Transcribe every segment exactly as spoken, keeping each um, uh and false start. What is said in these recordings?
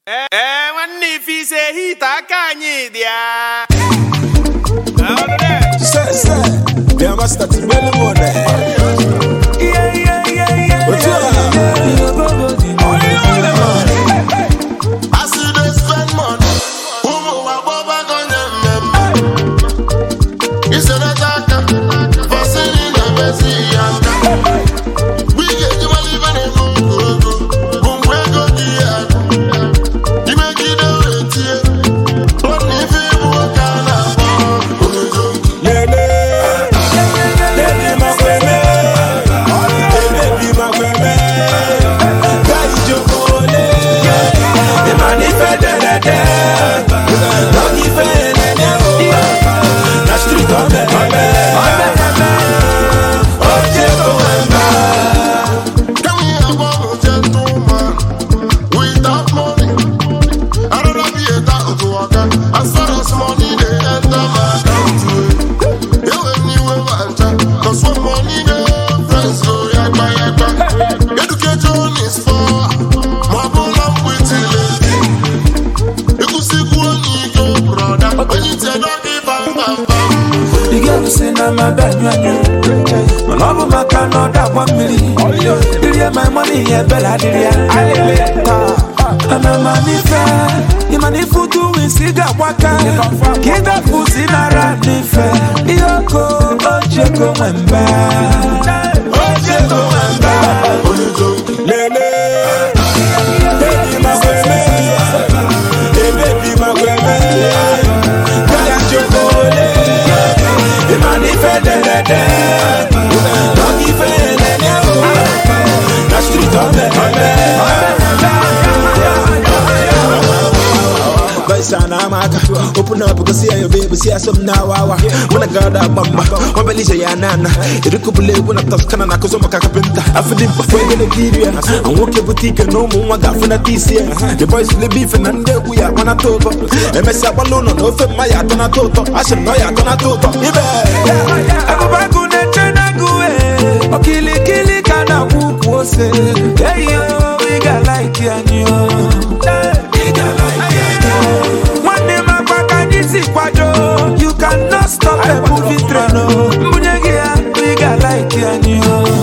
Eh, eh, nwanne ife ise hita aka anyị dị ya. Say, say, we are master to belly mode. Yeah, yeah, yeah, yeah. What's up? I see they spend money. Who move a boba gun them? It's a attack. For selling the best young. We get you living in Mungu. Mungu go dia. You make it away here. What if you walk out? Yeah, yeah, yeah, my baby, baby, my baby. Guide you for it. The money fed the dead. Don't give it any. The street on the Can we have a gentleman without money? I don't know if that to walk. As far as money they enter my account. You anywhere want to, 'cause when money go, friends go yakba yakba. Education is for marble with it. You could see one ego brother, when you tell don't give bam bam bam. The girl say na my bad man. My love my can not that one million. Did you my money yeah bella did ya? And I'm money fair. The money for two we see that waka. Get that pussy na rat me fair. Yoko ojeko memba. Ojeko memba. Lele, baby, my baby, hey, baby, my baby. Guide you for it. The money fed the dead. Don't give it any. The street on the Sana maka open up go see your baby see some now wawa when I got that mama when Belisha ya nana irikubule when I Toscana na kozoma kakapenta afidi before the Nigeria and walk boutique no mo waga funa this year the boys le beef and nde kuya wana toto emesa balono no fe maya tona toto ashe maya tona toto ibe Abubagu ne chena guwe okili kili kana kuku ose yeah yo we got like yanyo we got like yanyo. You cannot stop a movie train. Munyagia, we got like you.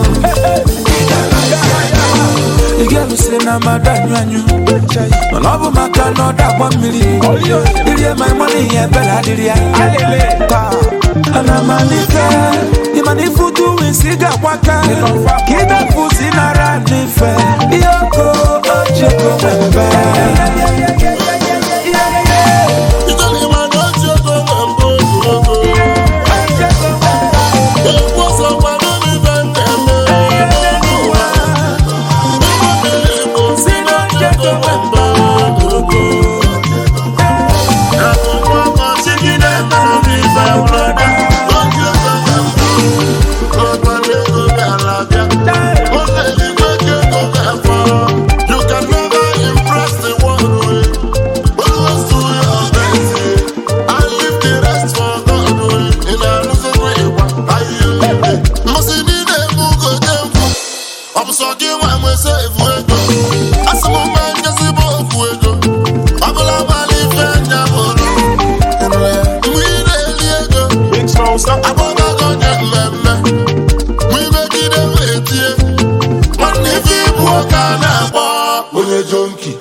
The girl who say na madam you. No love my can not that one million. Did you my money yeah bella did ya? And I'm money fair. The money for two we see that waka. Keep that pussy na run fair. Yoko ojeko member.